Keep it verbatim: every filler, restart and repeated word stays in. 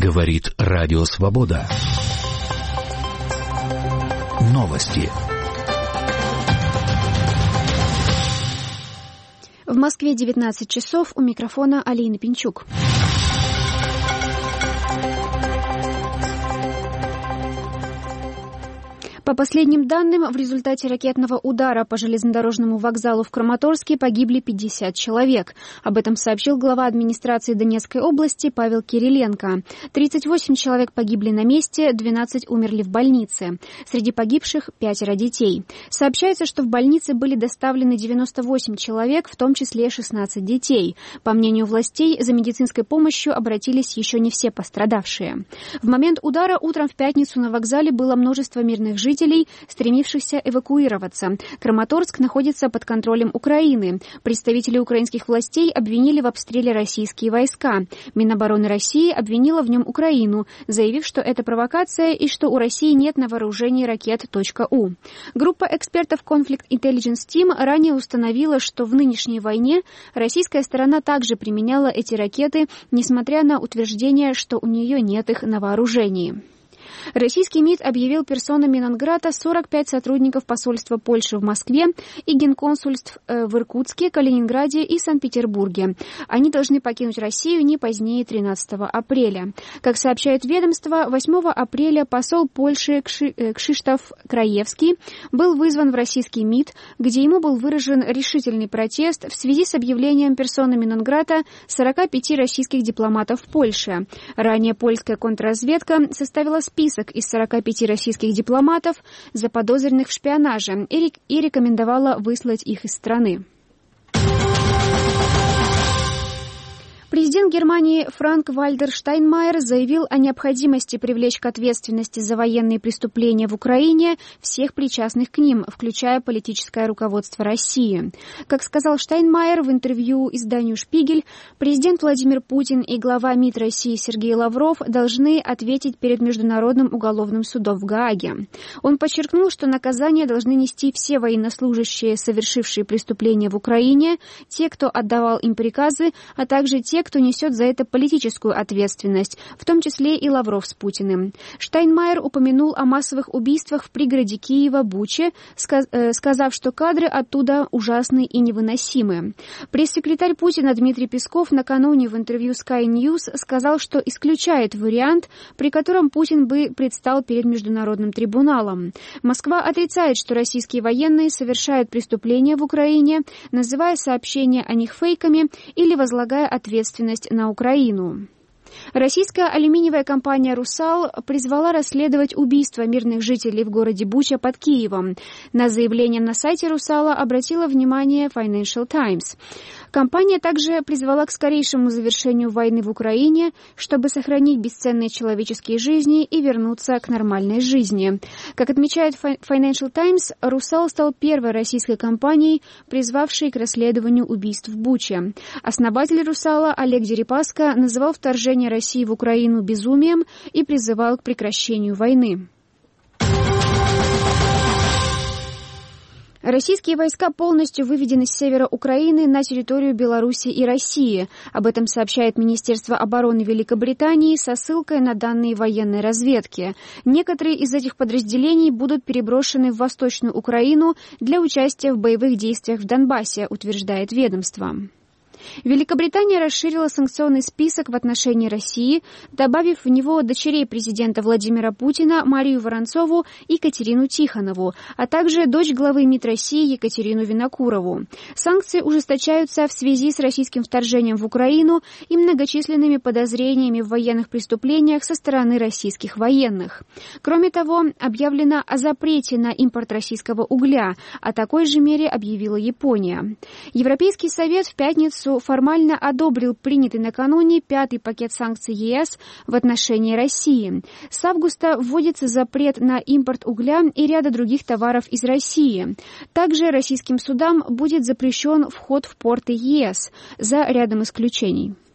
Говорит Радио Свобода. Новости. В Москве девятнадцать часов, у микрофона Алина Пинчук. По последним данным, в результате ракетного удара по железнодорожному вокзалу в Краматорске погибли пятьдесят человек. Об этом сообщил глава администрации Донецкой области Павел Кириленко. тридцать восемь человек погибли на месте, двенадцать умерли в больнице. Среди погибших пятеро детей. Сообщается, что в больнице были доставлены девяносто восемь человек, в том числе шестнадцать детей. По мнению властей, за медицинской помощью обратились еще не все пострадавшие. В момент удара утром в пятницу на вокзале было множество мирных жителей, стремившихся эвакуироваться. Краматорск находится под контролем Украины. Представители украинских властей обвинили в обстреле российские войска. Минобороны России обвинила в нем Украину, заявив, что это провокация и что у России нет на вооружении ракет .у. Группа экспертов Conflict Intelligence Team ранее установила, что в нынешней войне российская сторона также применяла эти ракеты, несмотря на утверждение, что у нее нет их на вооружении. Российский МИД объявил персонами нон-грата сорок пять сотрудников посольства Польши в Москве и генконсульств в Иркутске, Калининграде и Санкт-Петербурге. Они должны покинуть Россию не позднее тринадцатого апреля. Как сообщает ведомство, восьмого апреля посол Польши Кшиштоф Краевский был вызван в российский МИД, где ему был выражен решительный протест в связи с объявлением персонами нон-грата сорока пяти российских дипломатов в Польше. Ранее польская контрразведка составила список из сорока пяти российских дипломатов, заподозренных в шпионаже, и рекомендовала выслать их из страны. Президент Германии Франк-Вальтер Штайнмайер заявил о необходимости привлечь к ответственности за военные преступления в Украине всех причастных к ним, включая политическое руководство России. Как сказал Штайнмайер в интервью изданию «Шпигель», президент Владимир Путин и глава МИД России Сергей Лавров должны ответить перед Международным уголовным судом в Гааге. Он подчеркнул, что наказание должны нести все военнослужащие, совершившие преступления в Украине, те, кто отдавал им приказы, а также те, кто несет за это политическую ответственность, в том числе и Лавров с Путиным. Штайнмайер упомянул о массовых убийствах в пригороде Киева, Буче, сказав, что кадры оттуда ужасны и невыносимы. Пресс-секретарь Путина Дмитрий Песков накануне в интервью Sky News сказал, что исключает вариант, при котором Путин бы предстал перед Международным трибуналом. Москва отрицает, что российские военные совершают преступления в Украине, называя сообщения о них фейками или возлагая ответственность на Украину. Российская алюминиевая компания «Русал» призвала расследовать убийство мирных жителей в городе Буча под Киевом. На заявление на сайте «Русала» обратила внимание Financial Times. Компания также призвала к скорейшему завершению войны в Украине, чтобы сохранить бесценные человеческие жизни и вернуться к нормальной жизни. Как отмечает Financial Times, «Русал» стал первой российской компанией, призвавшей к расследованию убийств в Буче. Основатель «Русала» Олег Дерипаска называл вторжение России в Украину безумием и призывал к прекращению войны. Российские войска полностью выведены с севера Украины на территорию Беларуси и России. Об этом сообщает Министерство обороны Великобритании со ссылкой на данные военной разведки. Некоторые из этих подразделений будут переброшены в Восточную Украину для участия в боевых действиях в Донбассе, утверждает ведомство. Великобритания расширила санкционный список в отношении России, добавив в него дочерей президента Владимира Путина Марию Воронцову и Катерину Тихонову, а также дочь главы МИД России Екатерину Винокурову. Санкции ужесточаются в связи с российским вторжением в Украину и многочисленными подозрениями в военных преступлениях со стороны российских военных. Кроме того, объявлено о запрете на импорт российского угля, о такой же мере объявила Япония. Европейский совет в пятницу формально одобрил принятый накануне пятый пакет санкций ЕС в отношении России. С августа вводится запрет на импорт угля и ряда других товаров из России. Также российским судам будет запрещен вход в порты ЕС за рядом исключений.